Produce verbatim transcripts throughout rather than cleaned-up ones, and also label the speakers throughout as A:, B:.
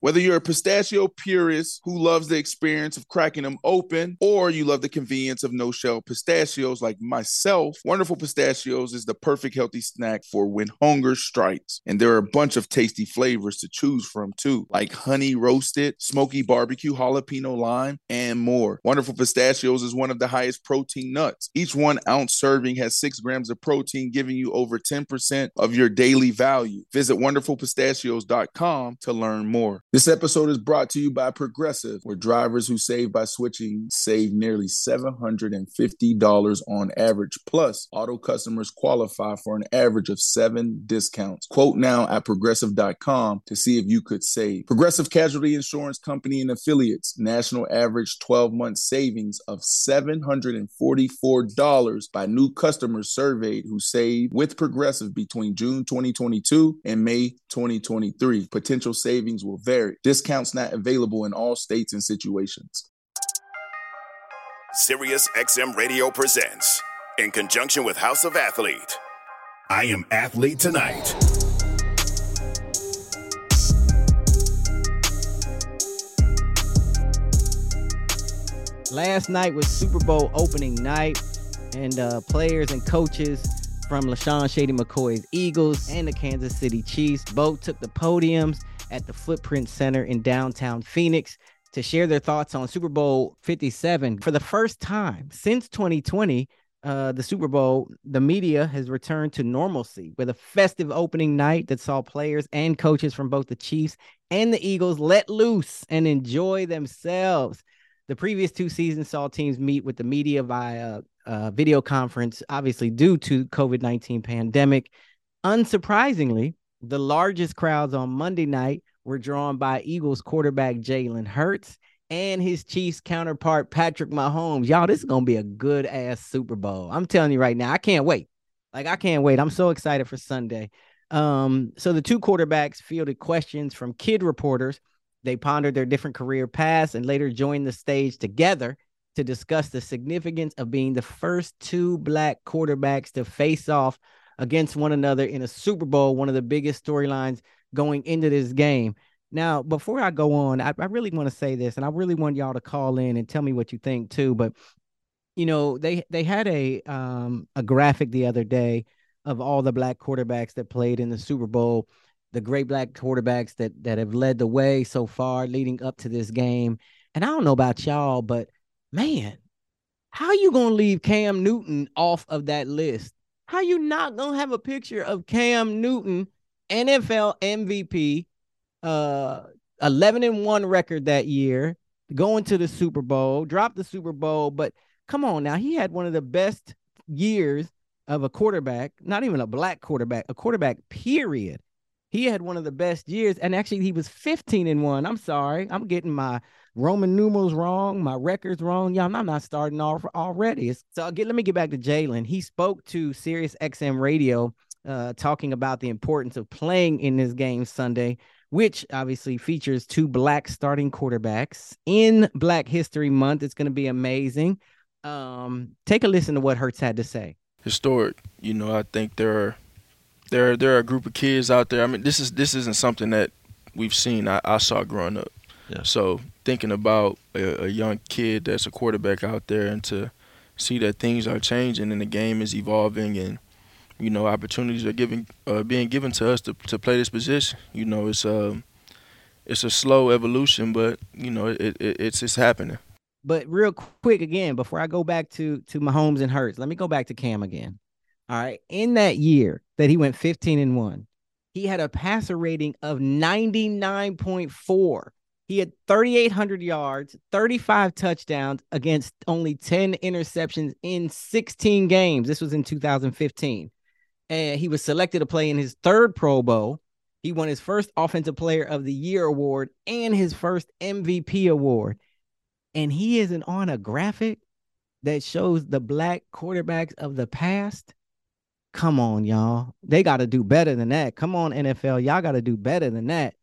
A: Whether you're a pistachio purist who loves the experience of cracking them open, or you love the convenience of no-shell pistachios like myself, Wonderful Pistachios is the perfect healthy snack for when hunger strikes. And there are a bunch of tasty flavors to choose from too, like honey roasted, smoky barbecue, jalapeno lime, and more. Wonderful Pistachios is one of the highest protein nuts. Each one ounce serving has six grams of protein, giving you over ten percent of your daily value. Visit wonderful pistachios dot com to learn more. This episode is brought to you by Progressive, where drivers who save by switching save nearly seven hundred fifty dollars on average. Plus, auto customers qualify for an average of seven discounts. Quote now at progressive dot com to see if you could save. Progressive Casualty Insurance Company and Affiliates. National average twelve-month savings of seven hundred forty-four dollars by new customers surveyed who saved with Progressive between June twenty twenty-two and May twenty twenty-three. Potential savings will vary. Discounts not available in all states and situations.
B: Sirius X M Radio presents, in conjunction with House of Athlete, I Am Athlete Tonight.
C: Last night was Super Bowl opening night, and uh, players and coaches from LaShawn Shady McCoy's Eagles and the Kansas City Chiefs both took the podiums at the Footprint Center in downtown Phoenix to share their thoughts on Super Bowl fifty-seven. For the first time since twenty twenty, uh, the Super Bowl, the media has returned to normalcy with a festive opening night that saw players and coaches from both the Chiefs and the Eagles let loose and enjoy themselves. The previous two seasons saw teams meet with the media via uh, video conference, obviously due to COVID nineteen pandemic. Unsurprisingly, the largest crowds on Monday night were drawn by Eagles quarterback Jalen Hurts and his Chiefs counterpart Patrick Mahomes. Y'all, this is going to be a good-ass Super Bowl. I'm telling you right now, I can't wait. Like, I can't wait. I'm so excited for Sunday. Um, so the two quarterbacks fielded questions from kid reporters. They pondered their different career paths and later joined the stage together to discuss the significance of being the first two black quarterbacks to face off against one another in a Super Bowl, one of the biggest storylines going into this game. Now, before I go on, I, I really want to say this, and I really want y'all to call in and tell me what you think too. But, you know, they they had a um, a graphic the other day of all the black quarterbacks that played in the Super Bowl, the great black quarterbacks that that have led the way so far leading up to this game. And I don't know about y'all, but man, how you going to leave Cam Newton off of that list? How you not going to have a picture of Cam Newton, N F L M V P, uh, eleven and one record that year, going to the Super Bowl, dropped the Super Bowl, but come on now, he had one of the best years of a quarterback, not even a black quarterback, a quarterback, period. He had one of the best years, and actually he was fifteen and one. I'm sorry. I'm getting my Roman numerals wrong, my records wrong. Y'all, I'm not starting off already. So I'll get, let me get back to Jalen. He spoke to Sirius X M Radio uh, talking about the importance of playing in this game Sunday, which obviously features two black starting quarterbacks in Black History Month. It's going to be amazing. Um, take a listen to what Hurts had to say.
D: Historic. You know, I think there are there are, there are a group of kids out there. I mean, this is this isn't something that we've seen. I, I saw growing up. Yeah. So thinking about a, a young kid that's a quarterback out there and to see that things are changing and the game is evolving and, you know, opportunities are giving uh, being given to us to to play this position. You know, it's um it's a slow evolution, but you know, it, it it's it's happening.
C: But real quick again, before I go back to to Mahomes and Hurts, let me go back to Cam again. All right, in that year that he went fifteen and one, he had a passer rating of ninety-nine point four. He had thirty-eight hundred yards, thirty-five touchdowns against only ten interceptions in sixteen games. This was in two thousand fifteen. And he was selected to play in his third Pro Bowl. He won his first Offensive Player of the Year award and his first M V P award. And he isn't on a graphic that shows the black quarterbacks of the past. Come on, y'all. They got to do better than that. Come on, N F L. Y'all got to do better than that.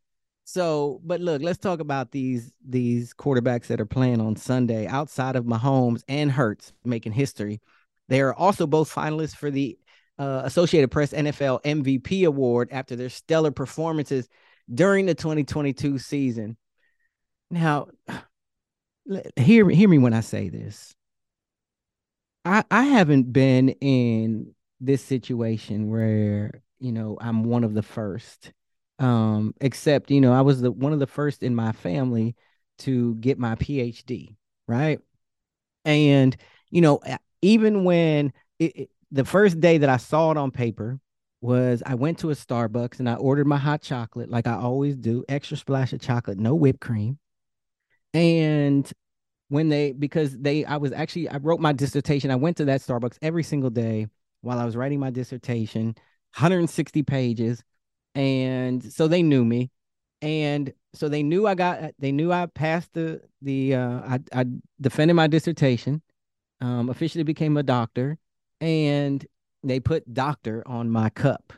C: So, but look, let's talk about these, these quarterbacks that are playing on Sunday outside of Mahomes and Hurts making history. They are also both finalists for the uh, Associated Press N F L M V P award after their stellar performances during the twenty twenty-two season. Now, hear, hear me when I say this. I, I haven't been in this situation where, you know, I'm one of the first, um, except, you know, I was the one of the first in my family to get my P H D, right? And, you know, even when it, it, the first day that I saw it on paper was I went to a Starbucks and I ordered my hot chocolate like I always do, extra splash of chocolate, no whipped cream. And when they, because they, I was actually, I wrote my dissertation. I went to that Starbucks every single day while I was writing my dissertation, one hundred sixty pages. And so they knew me. And so they knew I got, they knew I passed the, the, uh, I, I defended my dissertation, um, officially became a doctor, and they put doctor on my cup.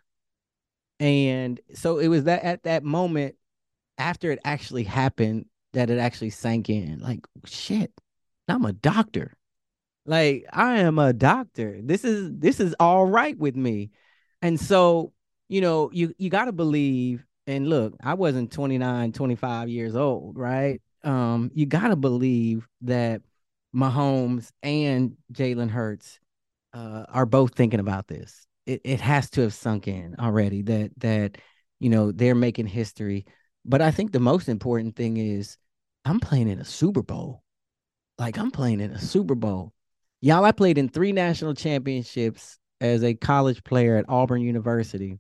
C: And so it was that at that moment, after it actually happened, that it actually sank in. Like, shit, I'm a doctor. Like, I am a doctor. This is, this is all right with me. And so, you know, you, you got to believe, and look, I wasn't twenty-nine, twenty-five years old, right? Um, you got to believe that Mahomes and Jalen Hurts uh, are both thinking about this. It, it has to have sunk in already that, that, you know, they're making history. But I think the most important thing is I'm playing in a Super Bowl. Like, I'm playing in a Super Bowl. Y'all, I played in three national championships as a college player at Auburn University.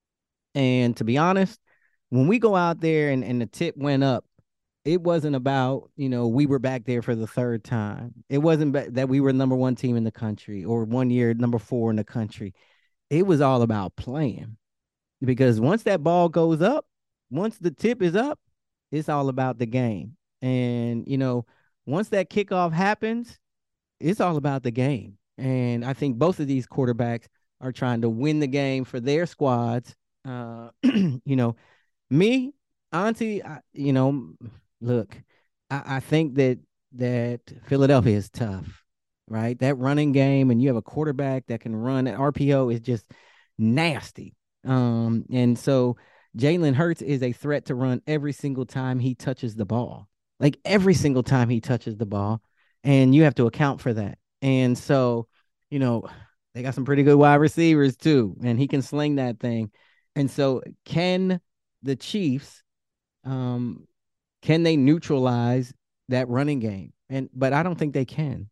C: And to be honest, when we go out there and, and the tip went up, it wasn't about, you know, we were back there for the third time. It wasn't ba- that we were number one team in the country or one year number four in the country. It was all about playing. Because once that ball goes up, once the tip is up, it's all about the game. And, you know, once that kickoff happens, it's all about the game. And I think both of these quarterbacks are trying to win the game for their squads. Uh, you know, me, Auntie, I, you know, look, I, I think that that Philadelphia is tough, right? That running game, and you have a quarterback that can run. At R P O is just nasty. Um, and so Jalen Hurts is a threat to run every single time he touches the ball, like every single time he touches the ball. And you have to account for that. And so, you know, they got some pretty good wide receivers too, and he can sling that thing. And so can the Chiefs, um, can they neutralize that running game? And, but I don't think they can.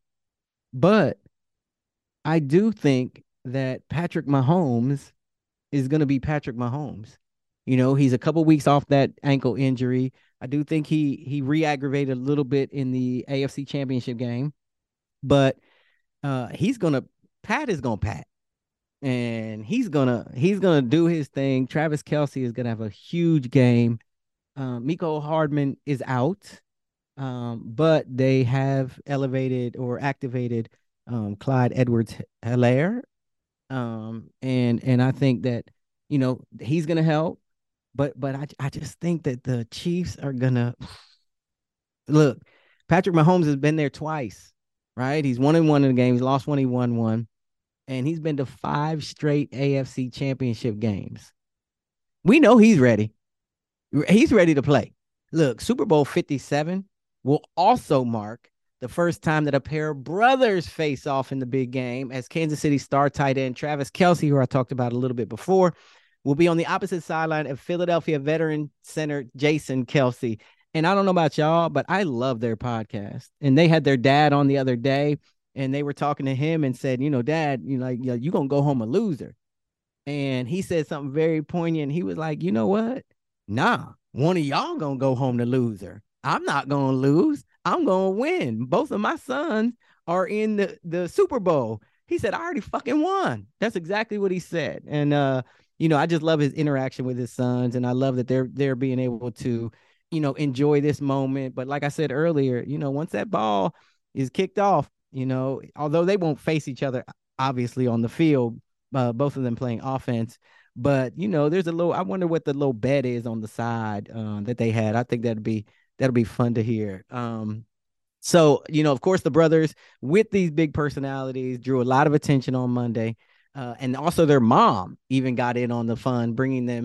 C: But I do think that Patrick Mahomes is going to be Patrick Mahomes. You know, he's a couple weeks off that ankle injury. I do think he he re-aggravated a little bit in the A F C Championship game, but uh, he's gonna Pat is gonna Pat, and he's gonna he's gonna do his thing. Travis Kelce is gonna have a huge game. Um, Mecole Hardman is out, um, but they have elevated or activated um, Clyde Edwards-Helaire, um, and and I think that, you know, he's gonna help. But but I, I just think that the Chiefs are going to look. Patrick Mahomes has been there twice, right? He's one and one in the game. He's lost one, he won one. And he's been to five straight A F C Championship games. We know he's ready. He's ready to play. Look, Super Bowl fifty-seven will also mark the first time that a pair of brothers face off in the big game, as Kansas City star tight end Travis Kelce, who I talked about a little bit before, will be on the opposite sideline of Philadelphia veteran center Jason Kelce. And I don't know about y'all, but I love their podcast. And they had their dad on the other day, and they were talking to him and said, you know, Dad, you know, like, you're going to go home a loser. And he said something very poignant. He was like, you know what? Nah, one of y'all going to go home the loser. I'm not going to lose. I'm going to win. Both of my sons are in the, the Super Bowl. He said, I already fucking won. That's exactly what he said. And, uh, you know, I just love his interaction with his sons, and I love that they're they're being able to, you know, enjoy this moment. But like I said earlier, you know, once that ball is kicked off, you know, although they won't face each other, obviously, on the field, uh, both of them playing offense. But, you know, there's a little, I wonder what the little bet is on the side uh, that they had. I think that'd be, that'll be fun to hear. Um, so, you know, of course, the brothers with these big personalities drew a lot of attention on Monday. Uh, and also their mom even got in on the fun, bringing them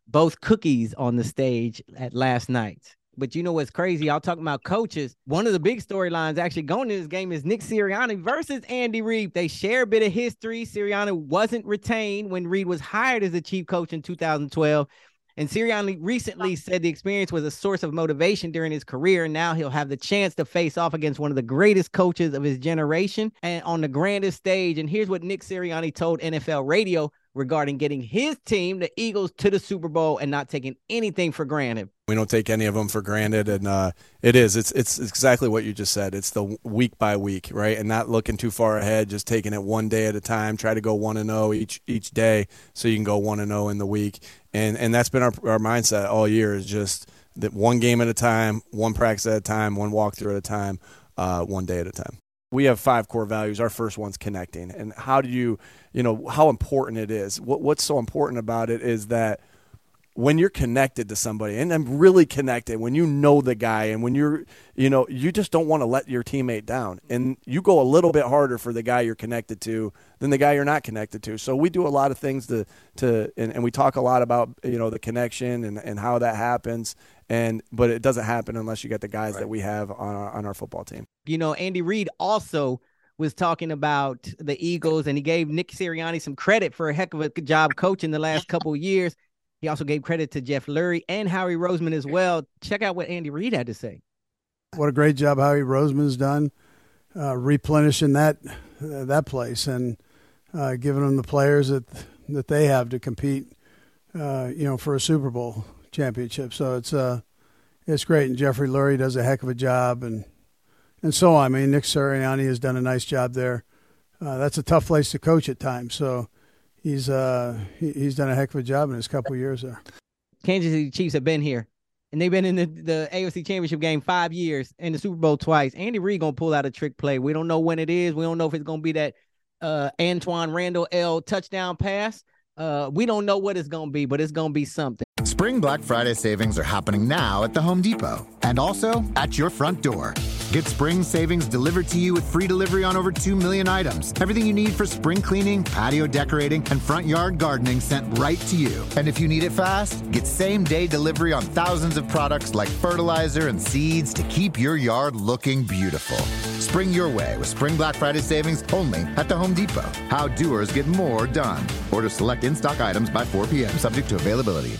C: both cookies on the stage at last night. But you know what's crazy? Y'all talking about coaches. One of the big storylines actually going in this game is Nick Sirianni versus Andy Reid. They share a bit of history. Sirianni wasn't retained when Reid was hired as the chief coach in two thousand twelve. And Sirianni recently said the experience was a source of motivation during his career. And now he'll have the chance to face off against one of the greatest coaches of his generation and on the grandest stage. And here's what Nick Sirianni told N F L Radio regarding getting his team, the Eagles, to the Super Bowl and not taking anything for granted.
E: We don't take any of them for granted, and uh, it is. It's it's exactly what you just said. It's the week by week, right, and not looking too far ahead, just taking it one day at a time. Try to go one and zero each each day, so you can go one and zero in the week. And and that's been our our mindset all year, is just that one game at a time, one practice at a time, one walkthrough at a time, uh, one day at a time. We have five core values. Our first one's connecting, and how do you, you know, how important it is. What what's so important about it is that when you're connected to somebody, and I'm really connected, when you know the guy, and when you're, you know, you just don't want to let your teammate down, and you go a little bit harder for the guy you're connected to than the guy you're not connected to. So we do a lot of things to, to, and, and we talk a lot about, you know, the connection and, and how that happens. And, but it doesn't happen unless you get the guys right that we have on our, on our football team.
C: You know, Andy Reid also was talking about the Eagles, and he gave Nick Sirianni some credit for a heck of a job coaching the last couple of years. He also gave credit to Jeff Lurie and Howie Roseman as well. Check out what Andy Reid had to say.
F: What a great job Howie Roseman's done, uh, replenishing that uh, that place and uh, giving them the players that that they have to compete, uh, you know, for a Super Bowl championship. So it's uh, it's great, and Jeffrey Lurie does a heck of a job, and and so on. I mean, Nick Sirianni has done a nice job there. Uh, that's a tough place to coach at times, so. He's uh he, he's done a heck of a job in his couple of years there.
C: Kansas City Chiefs have been here, and they've been in the, the A F C Championship game five years and the Super Bowl twice. Andy Reid gonna pull out a trick play. We don't know when it is. We don't know if it's gonna be that uh, Antoine Randall L touchdown pass. Uh, we don't know what it's gonna be, but it's gonna be something.
G: Spring Black Friday savings are happening now at the Home Depot and also at your front door. Get spring savings delivered to you with free delivery on over two million items. Everything you need for spring cleaning, patio decorating, and front yard gardening sent right to you. And if you need it fast, get same-day delivery on thousands of products like fertilizer and seeds to keep your yard looking beautiful. Spring your way with Spring Black Friday savings only at the Home Depot. How doers get more done. Order select in-stock items by four p.m. subject to availability.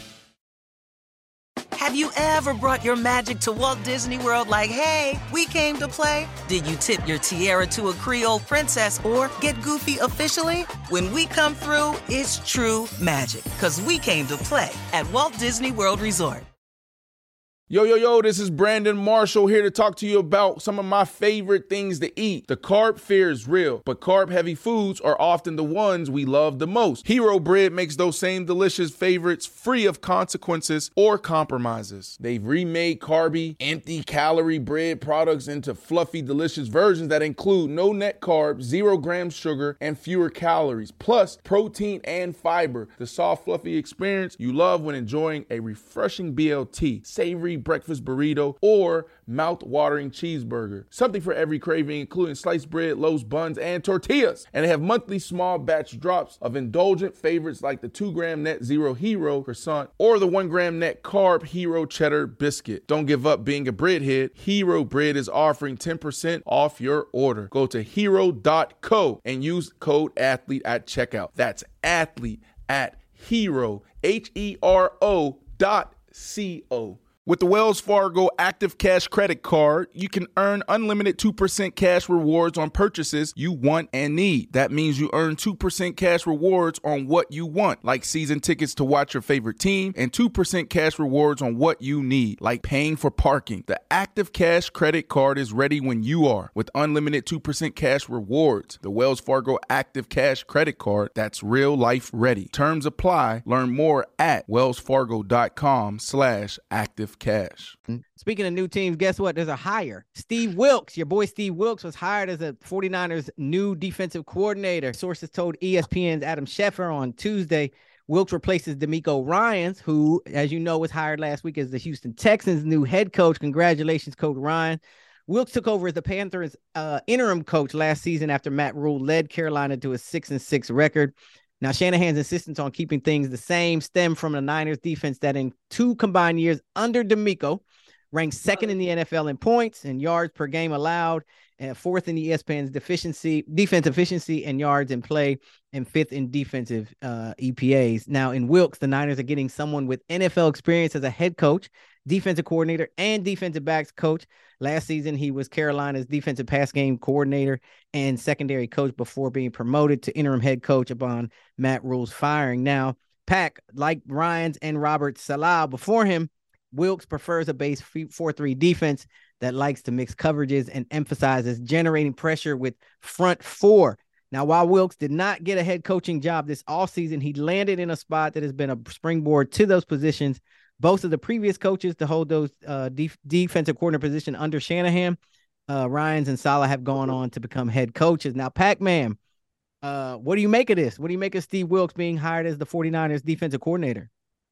H: Have you ever brought your magic to Walt Disney World like, hey, we came to play? Did you tip your tiara to a Creole princess or get goofy officially? When we come through, it's true magic, because we came to play at Walt Disney World Resort.
A: Yo, yo, yo, this is Brandon Marshall here to talk to you about some of my favorite things to eat. The carb fear is real, but carb-heavy foods are often the ones we love the most. Hero Bread makes those same delicious favorites free of consequences or compromises. They've remade carby, empty-calorie bread products into fluffy, delicious versions that include no net carbs, zero grams sugar, and fewer calories, plus protein and fiber. The soft, fluffy experience you love when enjoying a refreshing B L T, savory breakfast burrito, or mouth-watering cheeseburger. Something for every craving, including sliced bread, loaves, buns, and tortillas. And they have monthly small batch drops of indulgent favorites like the two gram net zero Hero croissant or the one gram net carb Hero cheddar biscuit. Don't give up being a breadhead. Hero Bread is offering ten percent off your order. Go to hero dot co and use code ATHLETE at checkout. That's athlete at hero, H E R O dot C O. With the Wells Fargo Active Cash Credit Card, you can earn unlimited two percent cash rewards on purchases you want and need. That means you earn two percent cash rewards on what you want, like season tickets to watch your favorite team, and two percent cash rewards on what you need, like paying for parking. The Active Cash Credit Card is ready when you are, with unlimited two percent cash rewards. The Wells Fargo Active Cash Credit Card, that's real life ready. Terms apply. Learn more at wellsfargo.com slash active cash.
C: Speaking of new teams, guess what? There's a hire. Steve Wilks, your boy Steve Wilks, was hired as a 49ers new defensive coordinator. Sources told E S P N's Adam Schefter on Tuesday. Wilks replaces D'Amico Ryans, who, as you know, was hired last week as the Houston Texans' new head coach. Congratulations, Coach Ryan. Wilks took over as the Panthers' uh, interim coach last season after Matt Rule led Carolina to a six and six record. Now, Shanahan's insistence on keeping things the same stemmed from the Niners defense that in two combined years under DeMeco ranked second in the N F L in points and yards per game allowed, and fourth in the E S P N's deficiency, defense efficiency and yards in play, and fifth in defensive uh, E P As. Now, in Wilks, the Niners are getting someone with N F L experience as a head coach, defensive coordinator, and defensive backs coach. Last season, he was Carolina's defensive pass game coordinator and secondary coach before being promoted to interim head coach upon Matt Rule's firing. Now, Pack, like Ryans and Robert Saleh before him, Wilks prefers a base four three defense that likes to mix coverages and emphasizes generating pressure with front four. Now, while Wilks did not get a head coaching job this offseason, he landed in a spot that has been a springboard to those positions. Both of the previous coaches to hold those uh, def- defensive coordinator position under Shanahan, uh, Ryans and Saleh, have gone on to become head coaches. Now, Pac-Man, uh, what do you make of this? What do you make of Steve Wilks being hired as the 49ers defensive coordinator?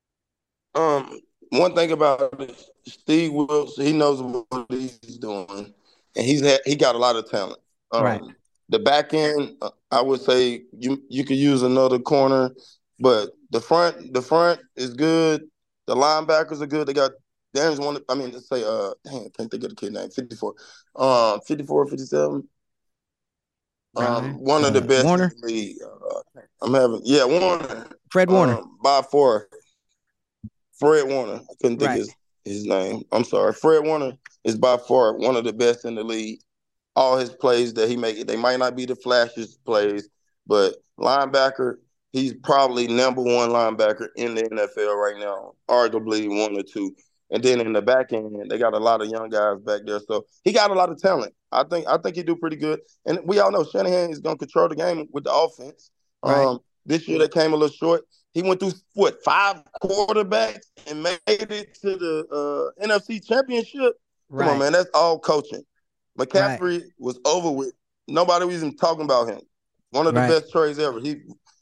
I: Um, one thing about it, Steve Wilks, he knows what he's doing, and he's had, he got a lot of talent. Um,
C: right.
I: The back end, uh, I would say you you could use another corner, but the front the front is good. The linebackers are good. They got Darren's one. I mean, let's say, uh, dang, I can't think of the kid name. fifty-four, um, fifty-four, fifty-seven. Um, one uh, of the best
C: Warner.
I: in the league. Uh, I'm having, yeah, Warner.
C: Fred Warner.
I: Um, by far. Fred Warner. I couldn't think
C: right.
I: his, his name. I'm sorry. Fred Warner is by far one of the best in the league. All his plays that he makes, they might not be the flashiest plays, but linebacker, he's probably number one linebacker in the N F L right now, arguably one or two. And then in the back end, they got a lot of young guys back there. So he got a lot of talent. I think I think he do pretty good. And we all know Shanahan is going to control the game with the offense.
C: Right.
I: Um, this year they came a little short. He went through, what, five quarterbacks and made it to the uh, N F C Championship?
C: Right.
I: Come on, man. That's all coaching. McCaffrey
C: right.
I: was over with. Nobody was even talking about him. One of the
C: right.
I: best trades ever. He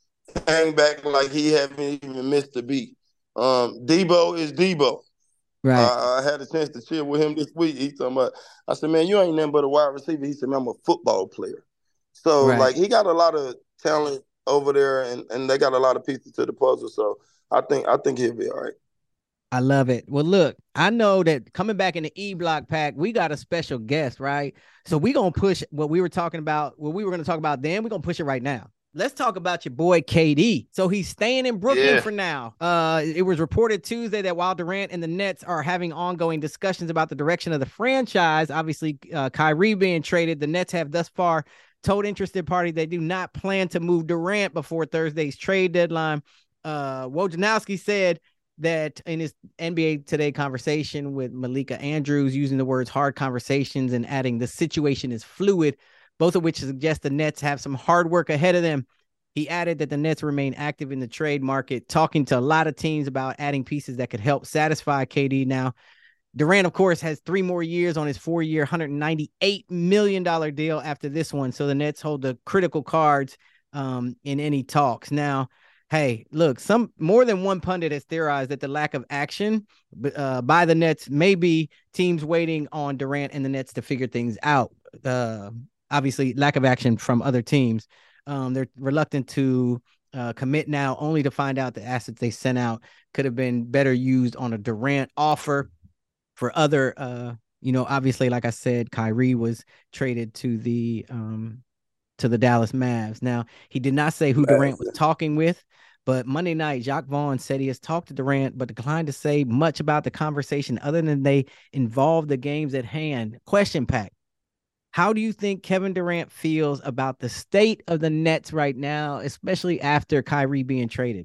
I: came back like he hadn't even missed a beat. Um, Debo is Debo.
C: Right.
I: Uh, I had a chance to chill with him this week. He talking about, I said, man, you ain't nothing but a wide receiver. He said, man, I'm a football player. So,
C: right.
I: like, he got a lot of talent over there, and, and they got a lot of pieces to the puzzle. So, I think I think he'll be all right.
C: I love it. Well, look, I know that coming back in the E-Block Pack, we got a special guest, right? So we're going to push what we were talking about, what we were going to talk about then, we're going to push it right now. Let's talk about your boy K D. So he's staying in Brooklyn yeah. for now. Uh, it was reported Tuesday that while Durant and the Nets are having ongoing discussions about the direction of the franchise, obviously uh, Kyrie being traded, the Nets have thus far told interested parties they do not plan to move Durant before Thursday's trade deadline. Uh, Wojnarowski said that in his N B A Today conversation with Malika Andrews, using the words hard conversations and adding the situation is fluid, both of which suggest the Nets have some hard work ahead of them. He added that the Nets remain active in the trade market, talking to a lot of teams about adding pieces that could help satisfy K D. Now, Durant, of course, has three more years on his four-year, one hundred ninety-eight million dollars deal after this one, so the Nets hold the critical cards um, in any talks. Now, hey, look, some more than one pundit has theorized that the lack of action uh, by the Nets may be teams waiting on Durant and the Nets to figure things out. Uh, obviously, lack of action from other teams. Um, they're reluctant to uh, commit now, only to find out the assets they sent out could have been better used on a Durant offer. For other, uh, you know, obviously, like I said, Kyrie was traded to the um, to the Dallas Mavs. Now, he did not say who Durant was talking with, but Monday night, Jacques Vaughn said he has talked to Durant, but declined to say much about the conversation other than they involved the games at hand. Question, Pack. How do you think Kevin Durant feels about the state of the Nets right now, especially after Kyrie being traded?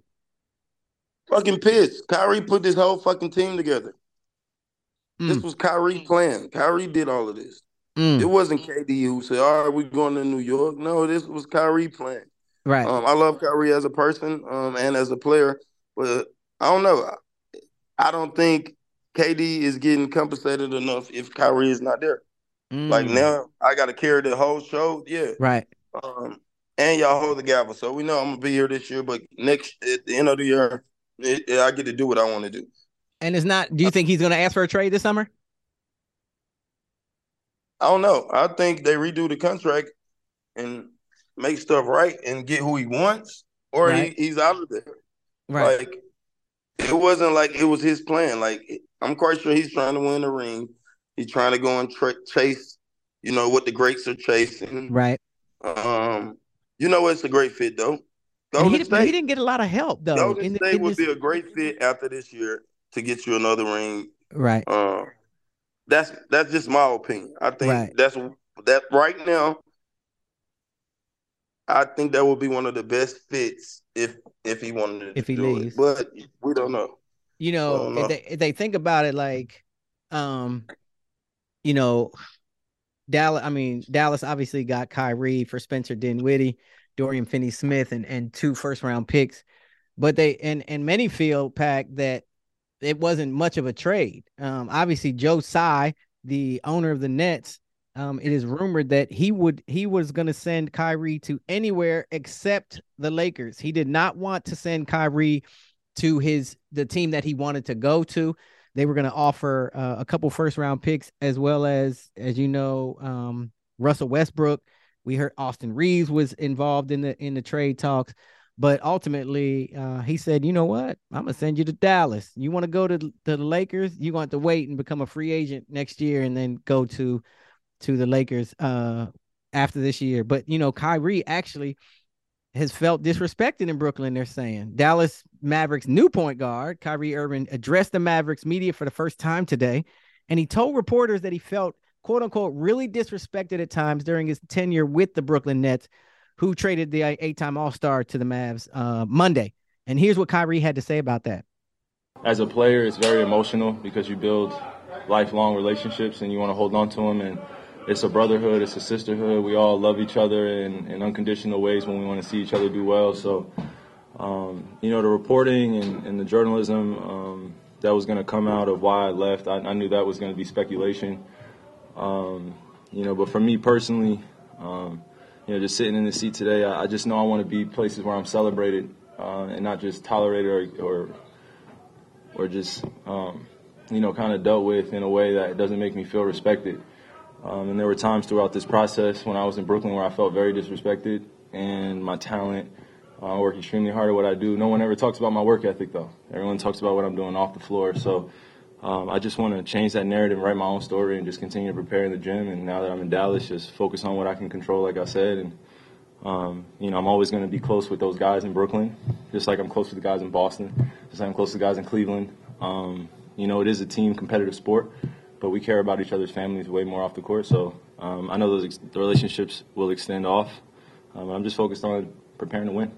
I: Fucking pissed. Kyrie put this whole fucking team together. Mm. This was Kyrie plan. Kyrie did all of this. Mm. It wasn't K D who said, all right, we're going to New York. No, this was Kyrie plan.
C: Right.
I: Um, I love Kyrie as a person um, and as a player, but I don't know. I don't think K D is getting compensated enough if Kyrie is not there. Mm. Like now, I got to carry the whole show. Yeah.
C: Right.
I: Um, and y'all hold the gavel. So we know I'm going to be here this year, but next, at the end of the year, it, it, I get to do what I want to do.
C: And it's not, do you think he's going to ask for a trade this summer?
I: I don't know. I think they redo the contract and make stuff right and get who he wants, or
C: right.
I: he, he's out of there.
C: Right.
I: Like, it wasn't like it was his plan. Like, I'm quite sure he's trying to win the ring. He's trying to go and tra- chase, you know, what the greats are chasing.
C: Right.
I: Um, you know, it's a great fit though.
C: Golden he,
I: State.
C: He didn't get a lot of help though.
I: Golden
C: in,
I: State
C: in
I: would
C: this...
I: be a great fit after this year to get you another ring.
C: Right.
I: Um, that's that's just my opinion. I think
C: right.
I: that's that right now. I think that would be one of the best fits if if he wanted to
C: if he
I: do
C: leaves.
I: it. But we don't know.
C: You know,
I: know.
C: If, they, if they think about it, like, um, you know, Dallas. I mean, Dallas obviously got Kyrie for Spencer Dinwiddie, Dorian Finney-Smith, and and two first round picks. But they and and many feel, Pack, that it wasn't much of a trade. Um, obviously, Joe Tsai, the owner of the Nets. Um, it is rumored that he would he was going to send Kyrie to anywhere except the Lakers. He did not want to send Kyrie to his the team that he wanted to go to. They were going to offer uh, a couple first round picks, as well as, as you know, um, Russell Westbrook. We heard Austin Reeves was involved in the in the trade talks, but ultimately uh, he said, you know what, I'm gonna send you to Dallas. You want to go to, to the Lakers? You want to wait and become a free agent next year, and then go to to the Lakers uh, after this year. But, you know, Kyrie actually has felt disrespected in Brooklyn, they're saying. Dallas Mavericks' new point guard, Kyrie Irving, addressed the Mavericks media for the first time today, and he told reporters that he felt, quote-unquote, really disrespected at times during his tenure with the Brooklyn Nets, who traded the eight-time All-Star to the Mavs uh, Monday. And here's what Kyrie had to say about that.
J: As a player, it's very emotional because you build lifelong relationships and you want to hold on to them, and it's a brotherhood, it's a sisterhood. We all love each other in, in unconditional ways when we want to see each other do well. So, um, you know, the reporting and, and the journalism um, that was going to come out of why I left, I, I knew that was going to be speculation. Um, you know, but for me personally, um, you know, just sitting in the seat today, I, I just know I want to be places where I'm celebrated uh, and not just tolerated or or, or just, um, you know, kind of dealt with in a way that doesn't make me feel respected. Um, and there were times throughout this process when I was in Brooklyn where I felt very disrespected, and my talent. Uh, I work extremely hard at what I do. No one ever talks about my work ethic, though. Everyone talks about what I'm doing off the floor. So um, I just want to change that narrative, write my own story, and just continue to prepare in the gym. And now that I'm in Dallas, just focus on what I can control, like I said. And, um, you know, I'm always going to be close with those guys in Brooklyn, just like I'm close with the guys in Boston, just like I'm close to the guys in Cleveland. Um, you know, it is a team competitive sport, but we care about each other's families way more off the court. So um, I know those ex- the relationships will extend off. Um, I'm just focused on preparing to win.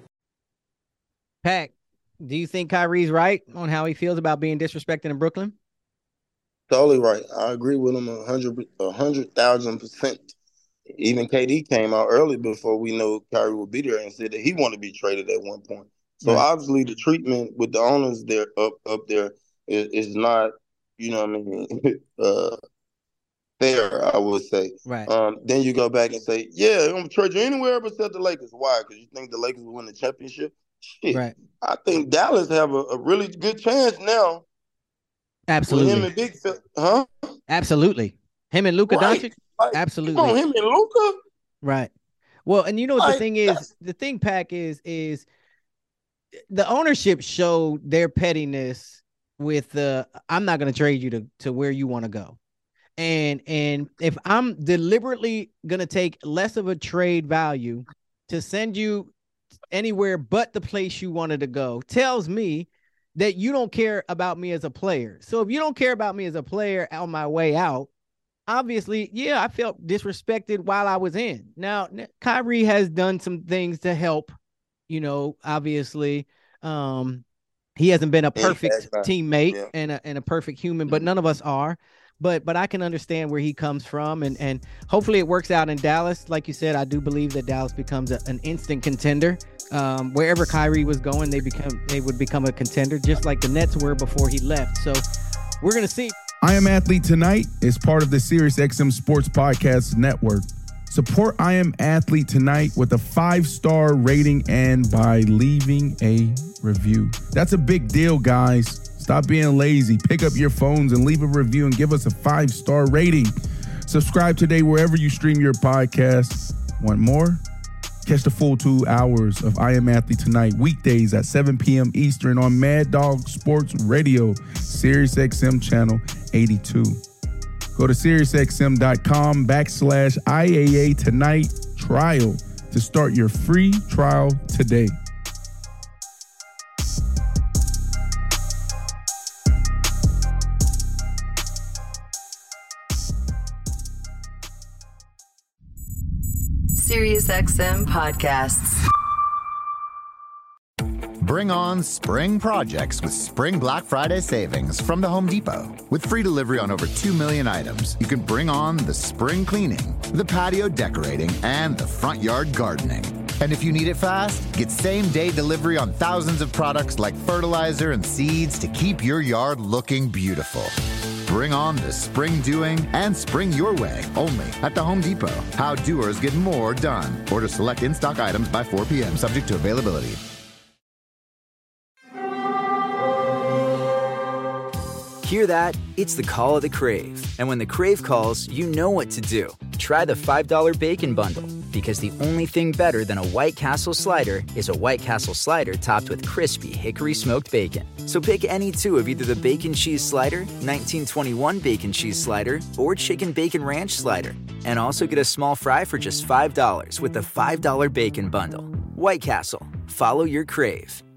C: Pack, do you think Kyrie's right on how he feels about being disrespected in Brooklyn?
I: Totally right. I agree with him a hundred, a hundred thousand percent. Even K D came out early before we know Kyrie would be there and said that he wanted to be traded at one point. So right. Obviously the treatment with the owners there up up there is, is not, you know what I mean, uh, fair, I would say.
C: Right.
I: Um, then you go back and say, yeah, I'm going to trade you anywhere except the Lakers. Why? Because you think the Lakers will win the championship? Shit.
C: Right.
I: I think Dallas have a, a really good chance now.
C: Absolutely.
I: With him and Big Phil, huh?
C: Absolutely. Him and Luka
I: right.
C: Doncic?
I: Like,
C: absolutely.
I: Come on, him and Luka?
C: Right. Well, and you know what
I: like,
C: the thing is? The thing, Pack, is is the ownership showed their pettiness with the I'm not going to trade you to, to where you want to go. And and if I'm deliberately going to take less of a trade value to send you anywhere but the place you wanted to go, tells me that you don't care about me as a player. So if you don't care about me as a player on my way out, obviously, yeah, I felt disrespected while I was in. Now, Kyrie has done some things to help, you know, obviously. Um, he hasn't been a perfect yeah, teammate yeah. and, a, and a perfect human, but none of us are. But but I can understand where he comes from, and, and hopefully it works out in Dallas. Like you said, I do believe that Dallas becomes a, an instant contender. Um, wherever Kyrie was going, they become they would become a contender, just like the Nets were before he left. So we're going to see.
K: I Am Athlete Tonight is part of the SiriusXM Sports Podcast Network. Support I Am Athlete Tonight with a five-star rating and by leaving a review. That's a big deal, guys. Stop being lazy. Pick up your phones and leave a review and give us a five-star rating. Subscribe today wherever you stream your podcasts. Want more? Catch the full two hours of I Am Athlete Tonight, weekdays at seven p.m. Eastern on Mad Dog Sports Radio, SiriusXM Channel eighty-two. Go to SiriusXM.com backslash IAA Tonight trial to start your free trial today.
L: SiriusXM Podcasts.
G: Bring on spring projects with Spring Black Friday savings from the Home Depot. With free delivery on over two million items, you can bring on the spring cleaning, the patio decorating, and the front yard gardening. And if you need it fast, get same-day delivery on thousands of products like fertilizer and seeds to keep your yard looking beautiful. Bring on the spring doing and spring your way only at the Home Depot. How doers get more done. Order select in-stock items by four p.m. subject to availability.
M: Hear that? It's the call of the Crave. And when the Crave calls, you know what to do. Try the five dollar Bacon Bundle, because the only thing better than a White Castle slider is a White Castle slider topped with crispy hickory smoked bacon. So pick any two of either the Bacon Cheese Slider, nineteen twenty-one Bacon Cheese Slider, or Chicken Bacon Ranch Slider. And also get a small fry for just five dollars with the five dollar Bacon Bundle. White Castle. Follow your Crave.